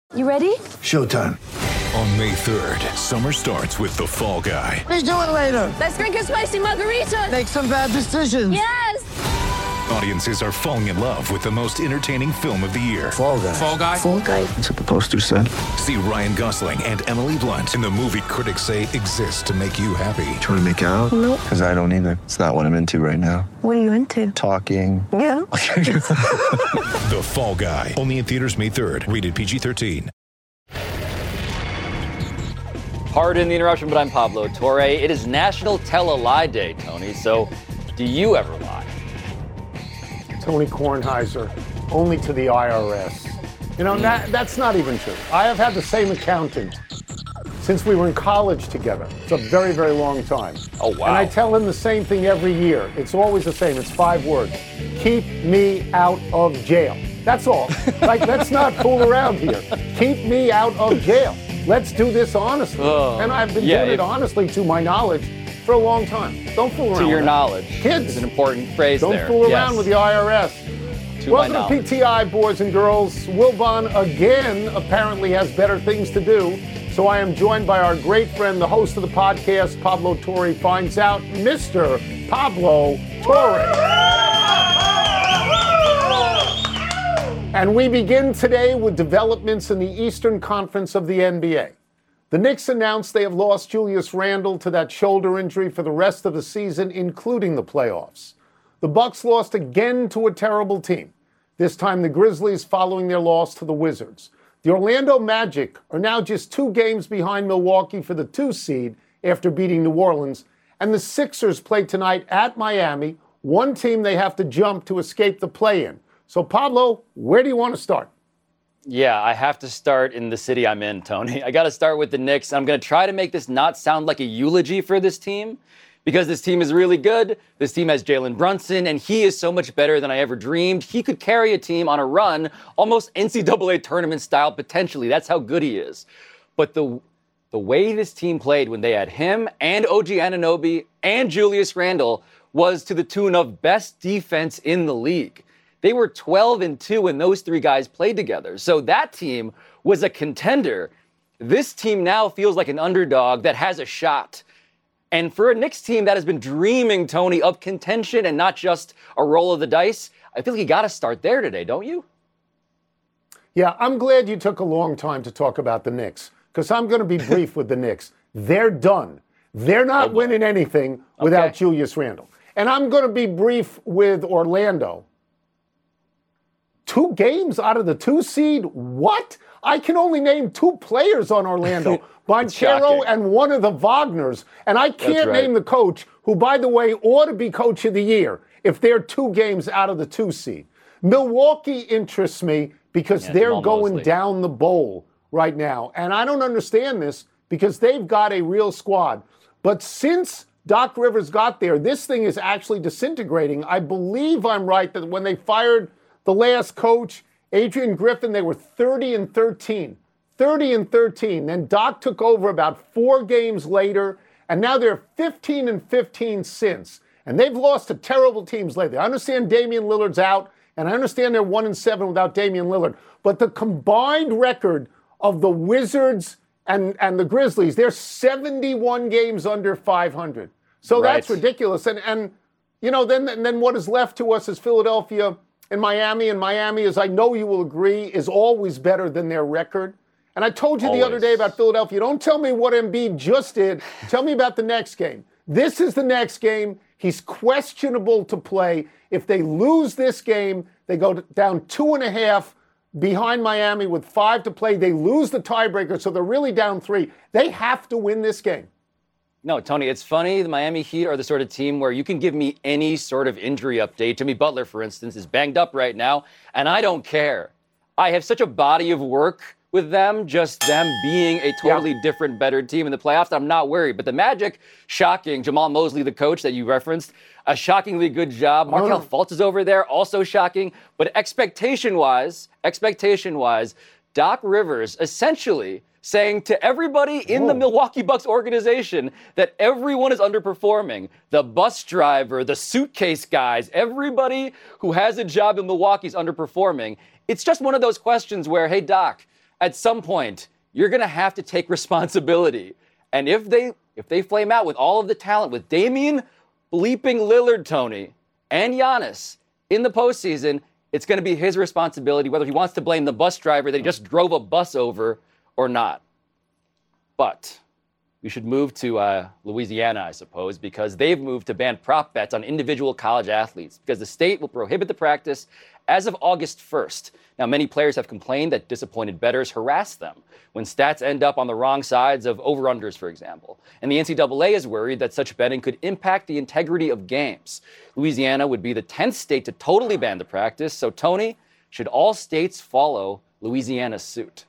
You ready? Showtime. On May 3rd, summer starts with The Fall Guy. Let's do it later. Let's drink a spicy margarita. Make some bad decisions. Yes! Audiences are falling in love with the most entertaining film of the year. Fall Guy. Fall Guy? Fall guy. That's what the poster said. See Ryan Gosling and Emily Blunt in the movie critics say exists to make you happy. Trying to make it out? Nope. Because I don't either. It's not what I'm into right now. What are you into? Talking. Yeah. The Fall Guy. Only in theaters May 3rd. Rated PG-13. Pardon the interruption, but I'm Pablo Torre. It is National Tell a Lie Day, Tony. So, do you ever lie? Tony Kornheiser, only to the IRS. You know, that's not even true. I have had the same accountant since we were in college together. It's a very, very long time. Oh, wow. And I tell him the same thing every year. It's always the same. It's 5 words. Keep me out of jail. That's all. Like, let's not fool around here. Keep me out of jail. Let's do this honestly. And I've been doing it honestly, to my knowledge, for a long time. Don't fool around. To your with knowledge. Kids. Is an important phrase Don't there. fool around with the IRS. To Welcome my to knowledge. PTI, boys and girls. Wilbon again apparently has better things to do. So I am joined by our great friend, the host of the podcast, Pablo Torre Finds Out, Mr. Pablo Torre. And we begin today with developments in the Eastern Conference of the NBA. The Knicks announced they have lost Julius Randle to that shoulder injury for the rest of the season, including the playoffs. The Bucks lost again to a terrible team, this time the Grizzlies following their loss to the Wizards. The Orlando Magic are now just 2 games behind Milwaukee for the 2 seed after beating New Orleans, and the Sixers play tonight at Miami, one team they have to jump to escape the play-in. So, Pablo, where do you want to start? Yeah, I have to start in the city I'm in, Tony. I got to start with the Knicks. I'm going to try to make this not sound like a eulogy for this team, because this team is really good. This team has Jalen Brunson, and he is so much better than I ever dreamed. He could carry a team on a run, almost NCAA tournament style, potentially. That's how good he is. But the way this team played when they had him and OG Anunoby and Julius Randle was to the tune of best defense in the league. They were 12-2 when those 3 guys played together. So that team was a contender. This team now feels like an underdog that has a shot. And for a Knicks team that has been dreaming, Tony, of contention and not just a roll of the dice, I feel like you got to start there today, don't you? Yeah, I'm glad you took a long time to talk about the Knicks, because I'm going to be brief with the Knicks. They're done. They're not winning anything without Julius Randle. And I'm going to be brief with Orlando. 2 games out of the 2 seed? What? I can only name 2 players on Orlando, Banchero and one of the Wagners. And I can't name the coach, who, by the way, ought to be coach of the year if they're 2 games out of the 2 seed. Milwaukee interests me because they're going down the bowl right now. And I don't understand this, because they've got a real squad. But since Doc Rivers got there, this thing is actually disintegrating. I believe I'm right that when they fired the last coach, Adrian Griffin, they were 30-13. 30-13. Then Doc took over about 4 games later, and now they're 15-15 since. And they've lost to terrible teams lately. I understand Damian Lillard's out, and I understand they're 1-7 without Damian Lillard. But the combined record of the Wizards and the Grizzlies, they're 71 games under 500. So that's ridiculous. And you know, then what is left to us is Philadelphia and Miami. And Miami, as I know you will agree, is always better than their record. And I told you the other day about Philadelphia, don't tell me what Embiid just did. Tell me about the next game. This is the next game. He's questionable to play. If they lose this game, they go down 2.5 behind Miami with 5 to play. They lose the tiebreaker, so they're really down 3. They have to win this game. No, Tony, it's funny. The Miami Heat are the sort of team where you can give me any sort of injury update. Jimmy Butler, for instance, is banged up right now, and I don't care. I have such a body of work with them, just them being a totally different, better team in the playoffs. I'm not worried. But the Magic, shocking. Jamal Mosley, the coach that you referenced, a shockingly good job. Markelle Fultz is over there, also shocking. But expectation-wise, Doc Rivers essentially saying to everybody in the Milwaukee Bucks organization that everyone is underperforming. The bus driver, the suitcase guys, everybody who has a job in Milwaukee is underperforming. It's just one of those questions where, hey, Doc, at some point, you're going to have to take responsibility. And if they flame out with all of the talent, with Damian bleeping Lillard, Tony, and Giannis in the postseason, it's going to be his responsibility whether he wants to blame the bus driver that he just drove a bus over or not. But we should move to Louisiana, I suppose, because they've moved to ban prop bets on individual college athletes because the state will prohibit the practice as of August 1st. Now, many players have complained that disappointed bettors harass them when stats end up on the wrong sides of over-unders, for example. And the NCAA is worried that such betting could impact the integrity of games. Louisiana would be the 10th state to totally ban the practice. So, Tony, should all states follow Louisiana's suit?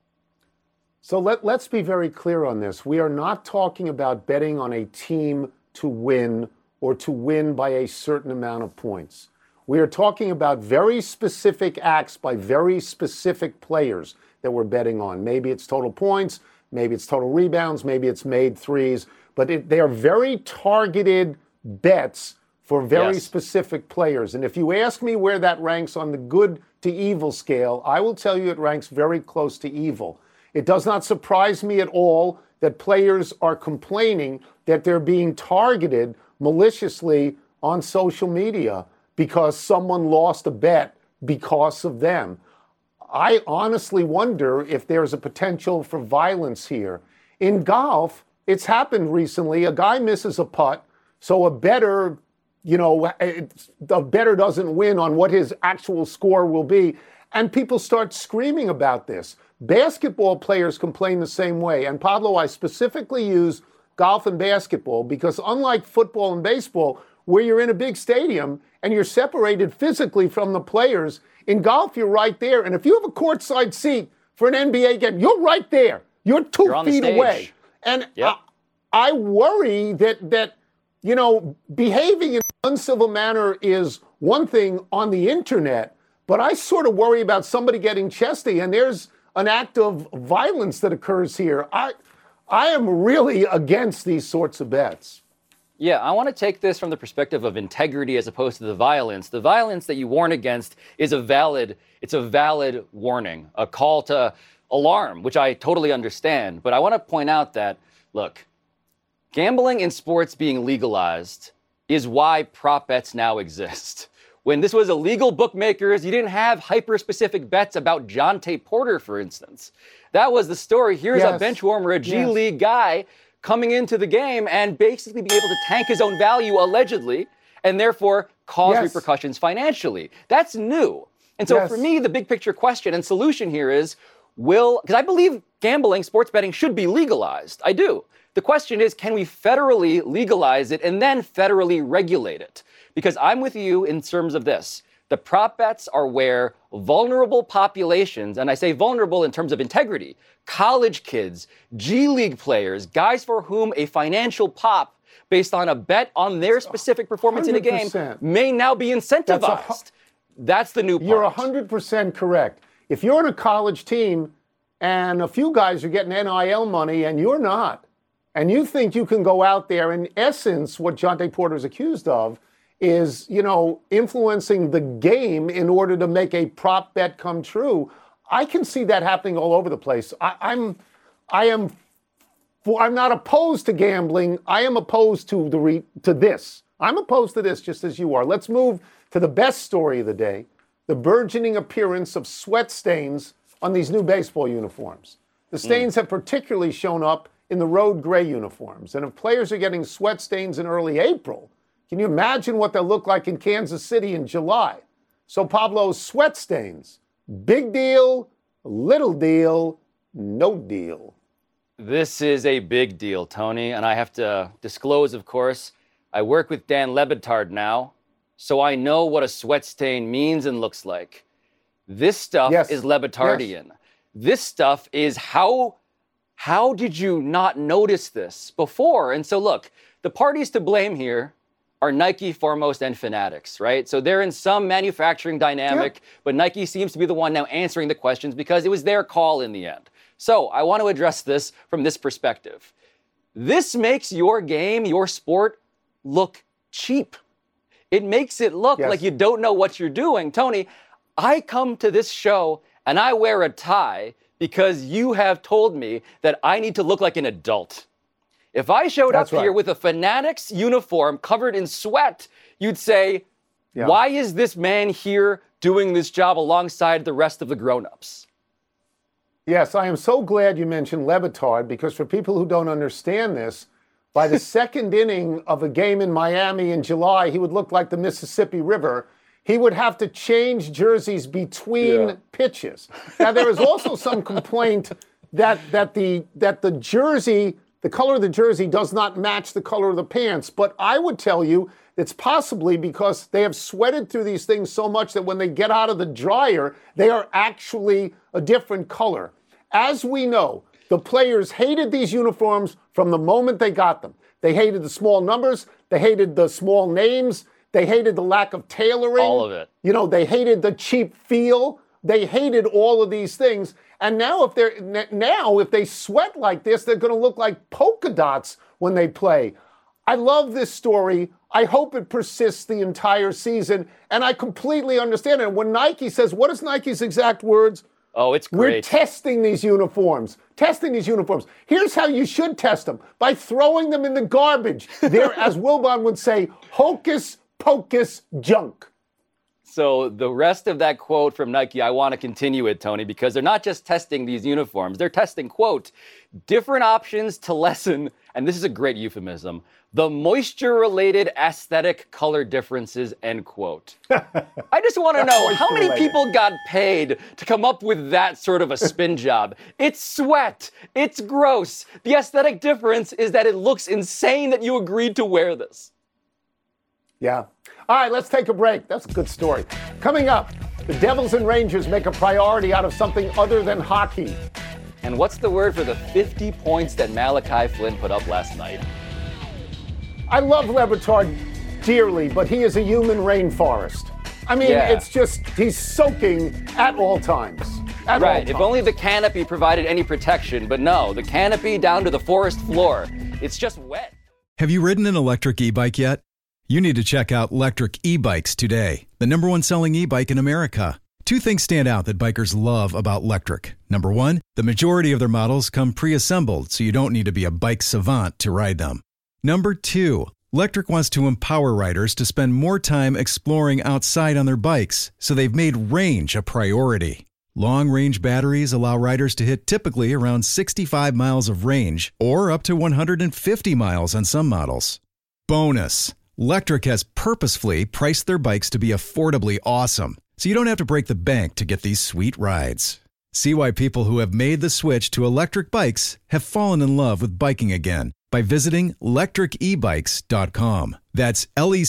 So let's be very clear on this. We are not talking about betting on a team to win or to win by a certain amount of points. We are talking about very specific acts by very specific players that we're betting on. Maybe it's total points, maybe it's total rebounds, maybe it's made threes, but they are very targeted bets for very specific players. And if you ask me where that ranks on the good to evil scale, I will tell you it ranks very close to evil. It does not surprise me at all that players are complaining that they're being targeted maliciously on social media because someone lost a bet because of them. I honestly wonder if there's a potential for violence here. In golf, it's happened recently. A guy misses a putt, so a bettor, the bettor doesn't win on what his actual score will be, and people start screaming about this. Basketball players complain the same way. And Pablo, I specifically use golf and basketball because unlike football and baseball, where you're in a big stadium and you're separated physically from the players, in golf, you're right there. And if you have a courtside seat for an NBA game, you're right there. You're 2 feet away. And I worry that behaving in an uncivil manner is one thing on the internet, but I sort of worry about somebody getting chesty, and there's an act of violence that occurs here. I am really against these sorts of bets. Yeah, I want to take this from the perspective of integrity as opposed to the violence. The violence that you warn against is a valid warning, a call to alarm, which I totally understand. But I want to point out that, look, gambling in sports being legalized is why prop bets now exist. When this was illegal bookmakers, you didn't have hyper-specific bets about Jontay Porter, for instance. That was the story. Here's a bench warmer, a G League guy, coming into the game and basically be able to tank his own value, allegedly, and therefore cause repercussions financially. That's new. And so for me, the big picture question and solution here is, because I believe gambling, sports betting should be legalized. I do. The question is, can we federally legalize it and then federally regulate it? Because I'm with you in terms of this. The prop bets are where vulnerable populations, and I say vulnerable in terms of integrity, college kids, G League players, guys for whom a financial pop based on a bet on their specific performance 100%. In a game may now be incentivized. That's the new part. You're 100% correct. If you're on a college team and a few guys are getting NIL money and you're not, and you think you can go out there, in essence, what Jontay Porter is accused of is, influencing the game in order to make a prop bet come true. I can see that happening all over the place. I'm not opposed to gambling. I am opposed to this. I'm opposed to this just as you are. Let's move to the best story of the day, the burgeoning appearance of sweat stains on these new baseball uniforms. The stains have particularly shown up in the road gray uniforms. And if players are getting sweat stains in early April, can you imagine what they'll look like in Kansas City in July? So, Pablo, sweat stains, big deal, little deal, no deal. This is a big deal, Tony, and I have to disclose, of course, I work with Dan Le Batard now, so I know what a sweat stain means and looks like. This stuff is Le Batardian. Yes. This stuff is how did you not notice this before? And so, look, the parties to blame here are Nike, Foremost, and Fanatics, right? So they're in some manufacturing dynamic, but Nike seems to be the one now answering the questions because it was their call in the end. So I want to address this from this perspective. This makes your game, your sport, look cheap. It makes it look like you don't know what you're doing. Tony, I come to this show and I wear a tie because you have told me that I need to look like an adult. If I showed up here with a Fanatics uniform covered in sweat, you'd say, why is this man here doing this job alongside the rest of the grown-ups? Yes, I am so glad you mentioned Le Batard, because for people who don't understand this, by the second inning of a game in Miami in July, he would look like the Mississippi River. He would have to change jerseys between pitches. Now, there is also some complaint that the jersey, the color of the jersey does not match the color of the pants. But I would tell you it's possibly because they have sweated through these things so much that when they get out of the dryer, they are actually a different color. As we know, the players hated these uniforms from the moment they got them. They hated the small numbers. They hated the small names. They hated the lack of tailoring. All of it. You know, they hated the cheap feel. They hated all of these things. And now if they sweat like this, they're going to look like polka dots when they play. I love this story. I hope it persists the entire season. And I completely understand it. When Nike says, what is Nike's exact words? Oh, it's great. We're testing these uniforms. Here's how you should test them. By throwing them in the garbage. They're, as Wilbon would say, hocus pocus junk. So the rest of that quote from Nike, I want to continue it, Tony, because they're not just testing these uniforms. They're testing, quote, different options to lessen, and this is a great euphemism, the moisture-related aesthetic color differences, end quote. I just want to know, how many people got paid to come up with that sort of a spin job? It's sweat. It's gross. The aesthetic difference is that it looks insane that you agreed to wear this. Yeah. All right, let's take a break. That's a good story. Coming up, the Devils and Rangers make a priority out of something other than hockey. And what's the word for the 50 points that Malachi Flynn put up last night? I love Le Batard dearly, but he is a human rainforest. I mean, it's just, he's soaking at all times. If only the canopy provided any protection, but no, the canopy down to the forest floor. It's just wet. Have you ridden an electric e-bike yet? You need to check out Lectric E-Bikes today, the #1 selling e-bike in America. Two things stand out that bikers love about Lectric. Number one, the majority of their models come pre-assembled, so you don't need to be a bike savant to ride them. Number two, Lectric wants to empower riders to spend more time exploring outside on their bikes, so they've made range a priority. Long-range batteries allow riders to hit typically around 65 miles of range, or up to 150 miles on some models. Bonus! Lectric has purposefully priced their bikes to be affordably awesome, so you don't have to break the bank to get these sweet rides. See why people who have made the switch to electric bikes have fallen in love with biking again by visiting lectricebikes.com. That's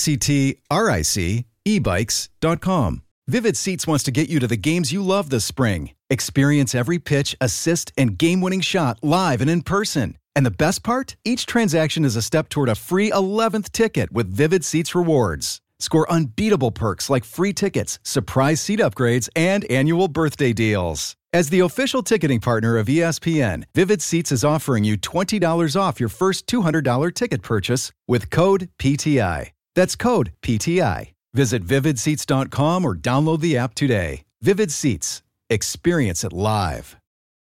LECTRIC ebikes.com. Vivid Seats wants to get you to the games you love this spring. Experience every pitch, assist, and game-winning shot live and in person. And the best part? Each transaction is a step toward a free 11th ticket with Vivid Seats rewards. Score unbeatable perks like free tickets, surprise seat upgrades, and annual birthday deals. As the official ticketing partner of ESPN, Vivid Seats is offering you $20 off your first $200 ticket purchase with code PTI. That's code PTI. Visit vividseats.com or download the app today. Vivid Seats. Experience it live.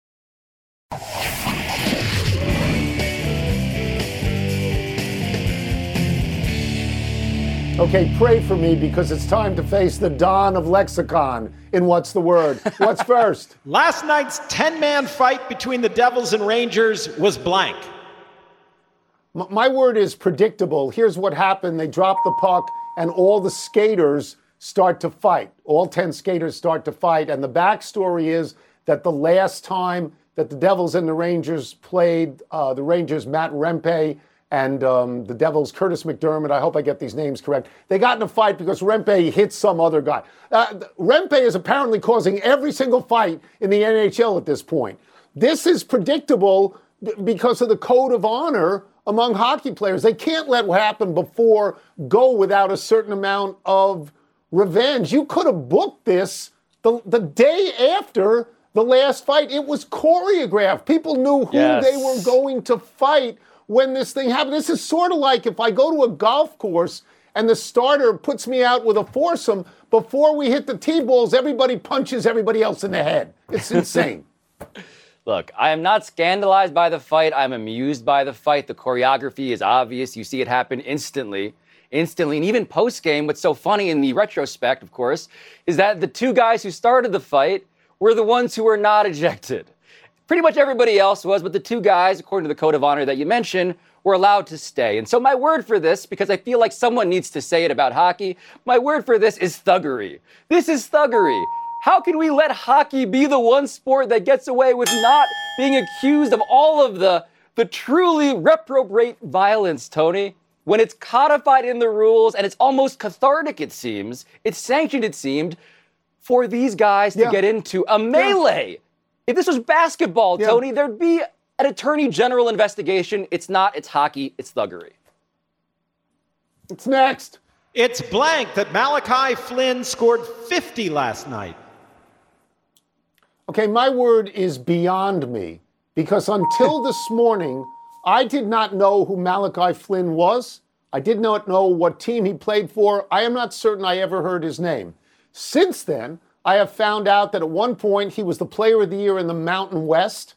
Okay, pray for me because it's time to face the Don of Lexicon in What's the Word. What's first? Last night's 10-man fight between the Devils and Rangers was blank. My word is predictable. Here's what happened. They drop the puck and all the skaters start to fight. All 10 skaters start to fight. And the backstory is that the last time that the Devils and the Rangers played, the Rangers' Matt Rempe and the Devils' Curtis McDermott, I hope I get these names correct, they got in a fight because Rempe hit some other guy. Rempe is apparently causing every single fight in the NHL at this point. This is predictable because of the code of honor among hockey players. They can't let what happened before go without a certain amount of revenge. You could have booked this the day after the last fight. It was choreographed. People knew who they were going to fight when this thing happened. This is sort of like if I go to a golf course and the starter puts me out with a foursome, before we hit the tee balls, everybody punches everybody else in the head. It's insane. Look, I am not scandalized by the fight. I'm amused by the fight. The choreography is obvious. You see it happen instantly. And even post-game, what's so funny in the retrospect, of course, is that the two guys who started the fight were the ones who were not ejected. Pretty much everybody else was, but the two guys, according to the code of honor that you mentioned, were allowed to stay. And so my word for this, because I feel like someone needs to say it about hockey, my word for this is thuggery. This is thuggery. How can we let hockey be the one sport that gets away with not being accused of all of the truly reprobate violence, Tony? When it's codified in the rules and it's almost cathartic, it seems, it's sanctioned, it seemed, for these guys to get into a melee. Yeah. If this was basketball, Tony, there'd be an attorney general investigation. It's not, it's hockey, it's thuggery. It's next. It's blank that Malachi Flynn scored 50 last night. Okay, my word is beyond me, because until this morning, I did not know who Malachi Flynn was. I did not know what team he played for. I am not certain I ever heard his name. Since then, I have found out that at one point he was the player of the year in the Mountain West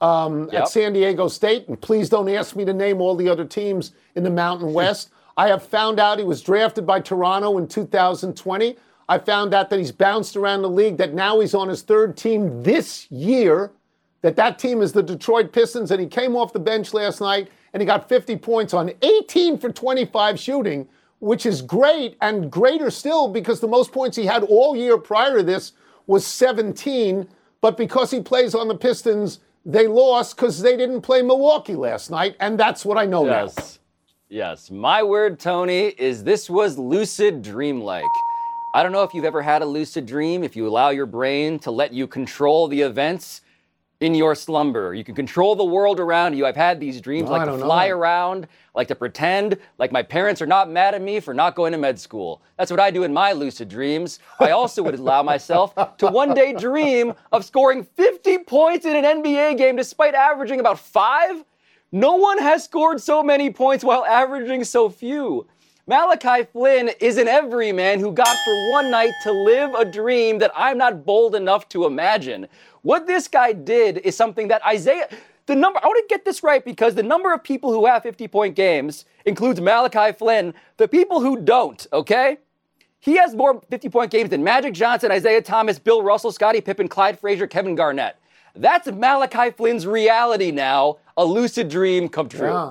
at San Diego State. And please don't ask me to name all the other teams in the Mountain West. I have found out he was drafted by Toronto in 2020. I found out that he's bounced around the league, that now he's on his third team this year, that team is the Detroit Pistons, and he came off the bench last night and he got 50 points on 18 for 25 shooting, which is great, and greater still because the most points he had all year prior to this was 17, but because he plays on the Pistons, they lost because they didn't play Milwaukee last night, and that's what I know now. Yes. My word, Tony, is this was lucid dream-like. I don't know if you've ever had a lucid dream, if you allow your brain to let you control the events in your slumber. You can control the world around you. I've had these dreams, like to fly around, like to pretend like my parents are not mad at me for not going to med school. That's what I do in my lucid dreams. I also would allow myself to one day dream of scoring 50 points in an NBA game despite averaging about 5. No one has scored so many points while averaging so few. Malachi Flynn is an everyman who got for one night to live a dream that I'm not bold enough to imagine. What this guy did is something that I want to get this right, because the number of people who have 50-point games includes Malachi Flynn. The people who don't, okay? He has more 50-point games than Magic Johnson, Isaiah Thomas, Bill Russell, Scottie Pippen, Clyde Frazier, Kevin Garnett. That's Malachi Flynn's reality now, a lucid dream come true. Yeah.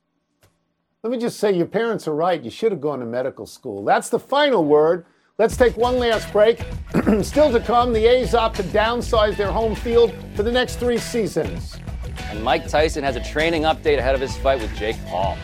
Let me just say, your parents are right. You should have gone to medical school. That's the final word. Let's take one last break. Still to come, the A's opt to downsize their home field for the next 3 seasons. And Mike Tyson has a training update ahead of his fight with Jake Paul.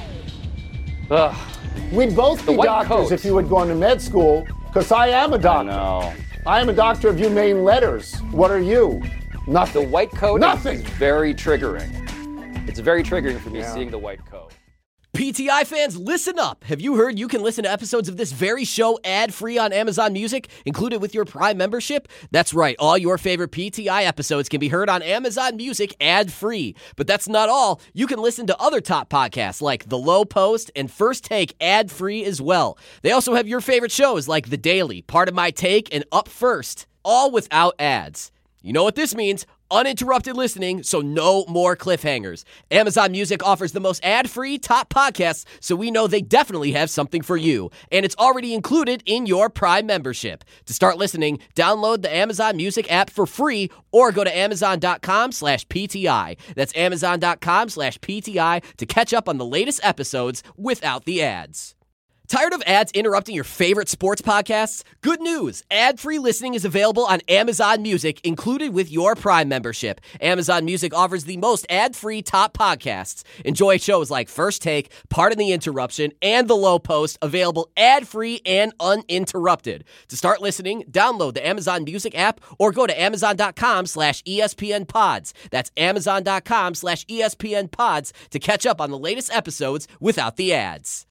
Ugh. We'd both be doctors if you had gone to med school, because I am a doctor. No. I am a doctor of humane letters. What are you? Nothing. The white coat Nothing. is very triggering. It's very triggering for me seeing the white coat. PTI fans, listen up. Have you heard you can listen to episodes of this very show ad-free on Amazon Music, included with your Prime membership? That's right. All your favorite PTI episodes can be heard on Amazon Music ad-free. But that's not all. You can listen to other top podcasts like The Low Post and First Take ad-free as well. They also have your favorite shows like The Daily, Part of My Take, and Up First, all without ads. You know what this means? Uninterrupted listening, so no more cliffhangers. Amazon Music offers the most ad-free top podcasts, so we know they definitely have something for you. And it's already included in your Prime membership. To start listening, download the Amazon Music app for free or go to amazon.com/PTI. That's amazon.com/PTI to catch up on the latest episodes without the ads. Tired of ads interrupting your favorite sports podcasts? Good news! Ad-free listening is available on Amazon Music, included with your Prime membership. Amazon Music offers the most ad-free top podcasts. Enjoy shows like First Take, Pardon the Interruption, and The Low Post, available ad-free and uninterrupted. To start listening, download the Amazon Music app or go to amazon.com/ESPNpods. That's amazon.com/ESPNpods to catch up on the latest episodes without the ads.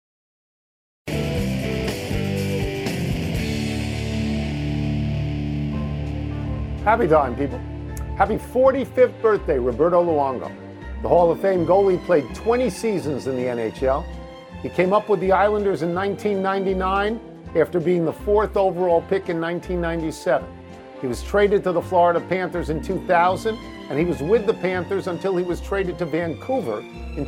Happy time, people. Happy 45th birthday, Roberto Luongo. The Hall of Fame goalie played 20 seasons in the NHL. He came up with the Islanders in 1999 after being the 4th overall pick in 1997. He was traded to the Florida Panthers in 2000 and he was with the Panthers until he was traded to Vancouver in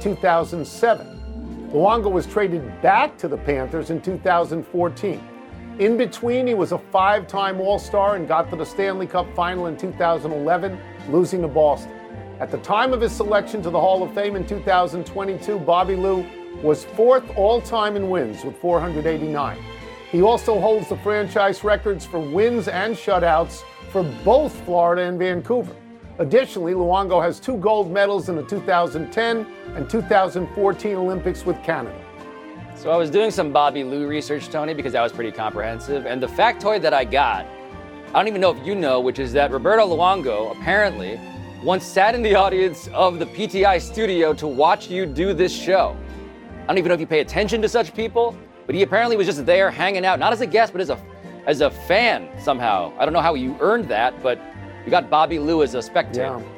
2007. Luongo was traded back to the Panthers in 2014. In between, he was a 5-time All-Star and got to the Stanley Cup Final in 2011, losing to Boston. At the time of his selection to the Hall of Fame in 2022, Bobby Lou was 4th all-time in wins with 489. He also holds the franchise records for wins and shutouts for both Florida and Vancouver. Additionally, Luongo has 2 gold medals in the 2010 and 2014 Olympics with Canada. So I was doing some Bobby Lou research, Tony, because that was pretty comprehensive. And the factoid that I got, I don't even know if you know, which is that Roberto Luongo apparently once sat in the audience of the PTI studio to watch you do this show. I don't even know if you pay attention to such people, but he apparently was just there hanging out, not as a guest, but as a fan somehow. I don't know how you earned that, but you got Bobby Lou as a spectator. Yeah.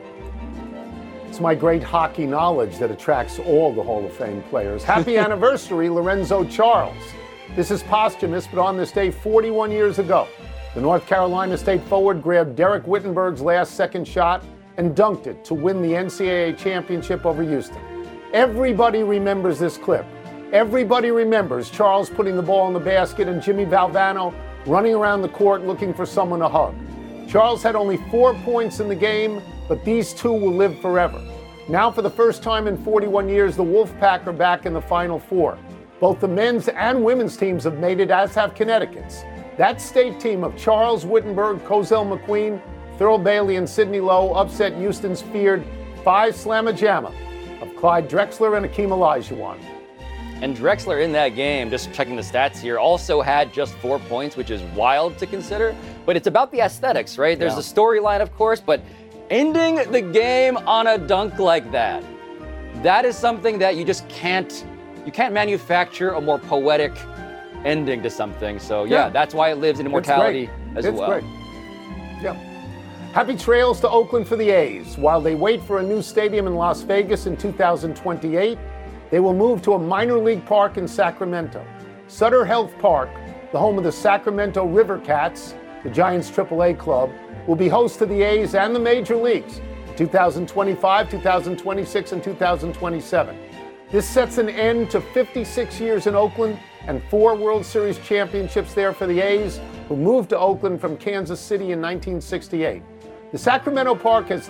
It's my great hockey knowledge that attracts all the Hall of Fame players. Happy anniversary, Lorenzo Charles. This is posthumous, but on this day 41 years ago, the North Carolina State forward grabbed Derek Whittenburg's last second shot and dunked it to win the NCAA championship over Houston. Everybody remembers this clip. Everybody remembers Charles putting the ball in the basket and Jimmy Valvano running around the court looking for someone to hug. Charles had only 4 points in the game, but these two will live forever. Now, for the first time in 41 years, the Wolfpack are back in the Final Four. Both the men's and women's teams have made it, as have Connecticut's. That state team of Charles, Whittenburg, Cozell McQueen, Thurl Bailey, and Sidney Lowe upset Houston's feared 5-slamma-jamma of Clyde Drexler and Akeem Olajuwon. And Drexler in that game, just checking the stats here, also had just 4 points, which is wild to consider. But it's about the aesthetics, right? There's a storyline, of course, but ending the game on a dunk like that, that is something that you just can't manufacture a more poetic ending to something. So yeah, that's why it lives in immortality as well. It's great. Yeah. Happy trails to Oakland for the A's. While they wait for a new stadium in Las Vegas in 2028, they will move to a minor league park in Sacramento. Sutter Health Park, the home of the Sacramento River Cats, the Giants AAA club, will be host to the A's and the major leagues in 2025, 2026, and 2027. This sets an end to 56 years in Oakland and 4 World Series championships there for the A's, who moved to Oakland from Kansas City in 1968. The Sacramento Park has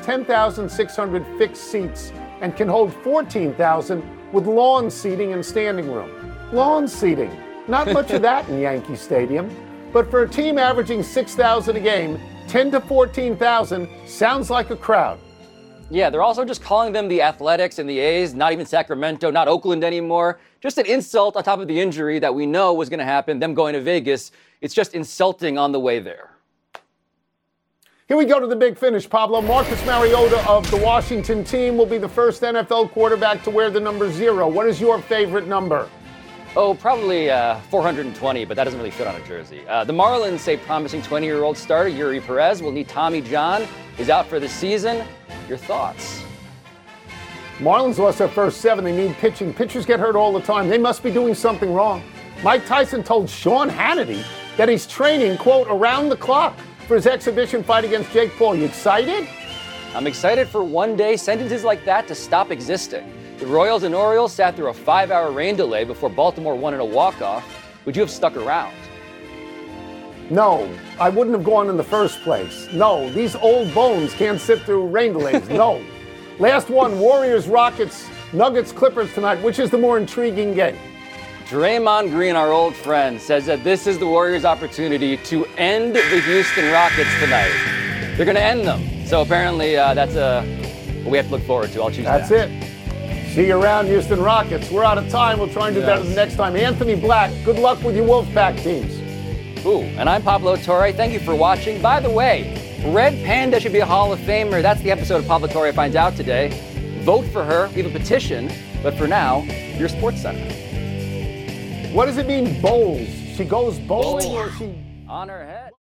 10,600 fixed seats and can hold 14,000 with lawn seating and standing room. Lawn seating. Not much of that in Yankee Stadium. But for a team averaging 6,000 a game, 10 to 14,000 sounds like a crowd. Yeah, they're also just calling them the Athletics and the A's, not even Sacramento, not Oakland anymore. Just an insult on top of the injury that we know was going to happen, them going to Vegas. It's just insulting on the way there. Here we go to the big finish, Pablo. Marcus Mariota of the Washington team will be the first NFL quarterback to wear the number 0. What is your favorite number? Oh, probably 420, but that doesn't really fit on a jersey. The Marlins say promising 20-year-old starter Yuri Perez will need Tommy John. Is out for the season. Your thoughts? Marlins lost their first 7. They need pitching. Pitchers get hurt all the time. They must be doing something wrong. Mike Tyson told Sean Hannity that he's training, quote, around the clock for his exhibition fight against Jake Paul. You excited? I'm excited for one day sentences like that to stop existing. The Royals and Orioles sat through a 5-hour rain delay before Baltimore won in a walk-off. Would you have stuck around? No, I wouldn't have gone in the first place. No, these old bones can't sit through rain delays. No. Last one, Warriors, Rockets, Nuggets, Clippers tonight. Which is the more intriguing game? Draymond Green, our old friend, says that this is the Warriors' opportunity to end the Houston Rockets tonight. They're going to end them. So apparently that's what we have to look forward to. I'll choose that. That's it. See you around, Houston Rockets. We're out of time. We'll try and do better the next time. Anthony Black, good luck with your Wolfpack teams. Ooh, and I'm Pablo Torre. Thank you for watching. By the way, Red Panda should be a Hall of Famer. That's the episode of Pablo Torre Finds Out today. Vote for her. We have a petition. But for now, your Sports Center. What does it mean, bowls? She goes bowling or she... On her head.